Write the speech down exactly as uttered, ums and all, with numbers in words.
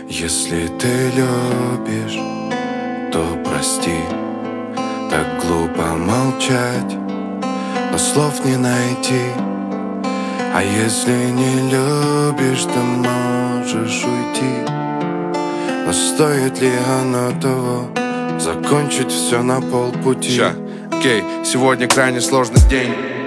Если ты любишь, то прости. Так глупо молчать, но слов не найти. А если не любишь, то можешь уйти. Но стоит ли оно того? Закончить все на полпути. Ща. Окей, сегодня крайне сложный день.